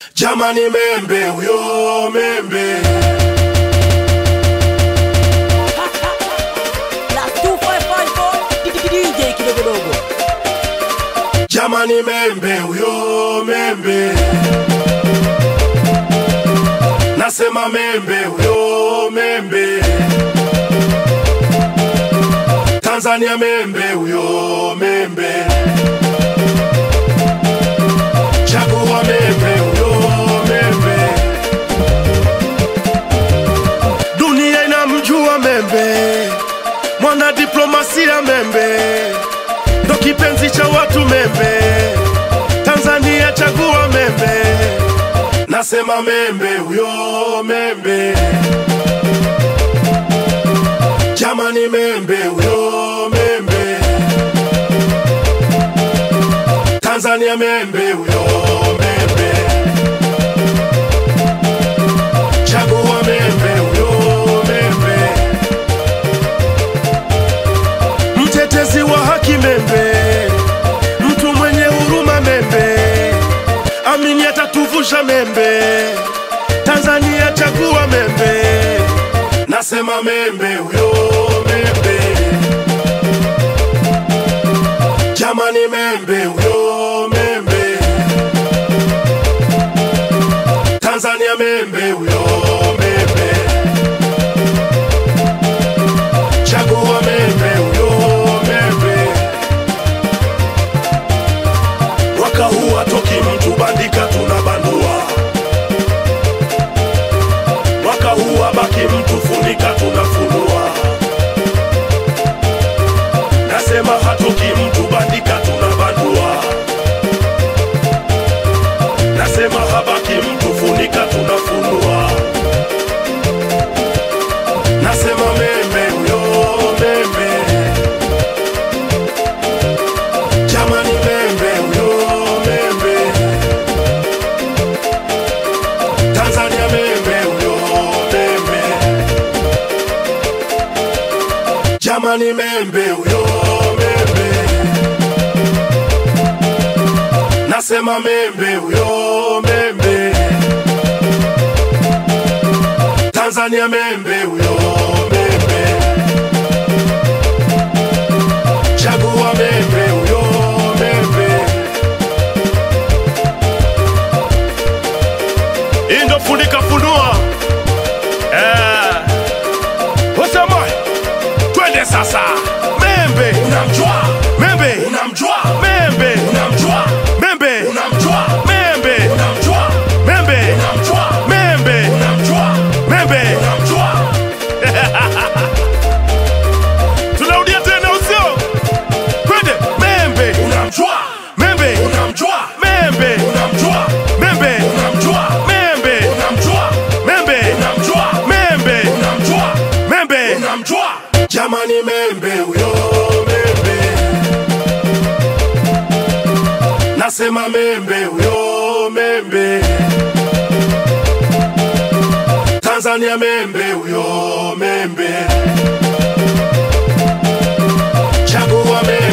Jamani membe huyo membe La 2554 DJ kidogo. Jamani membe huyo membe Nasema membe huyo membe Tanzania membe huyo membe Chagua membe huyo membe Dunia inamjua membe Mwana diplomasia membe Ndo kipenzi cha watu membe Tanzania chagua membe Nasema membe huyo membe Jamani membe huyo membe Tanzania membe huyo membe Chagua membe huyo membe Mtetezi wa haki membe Mtu mwenye huruma membe Amini atatuvusha membe Tanzania chagua membe Nasema membe huyo membe Jamani membe huyo membe Tanzania membe huyo membe Chagua membe huyo membe Waka huu hatoki mtu bandika tunabandua Waka huu habaki mtu funika tunafunua Nasema hatoki mtu bandika tunabandua Nasema habaki mtu funika tunafunua Nasema membe huyo membe Jamani membe huyo membe Tanzania membe huyo membe Jamani membe huyo membe Nasema membe huyo membe Tanzania membe huyo membe Chagua membe huyo membe Indo funika funua Osama Twende sasa Membe Unamjua Membe Unamjua Membe Unamjua Membe Unamjua Membe Unamjua Membe Unamjua Membe Unamjua Membe Unamjua Tunaudia tena usio Twende Membe Unamjua Membe Unamjua Membe Unamjua Membe Unamjua Membe Unamjua Membe Unamjua Membe Unamjua Membe Unamjua Jamani membe huyo membe Nasema membe huyo membe Tanzania membe huyo membe Chagua membe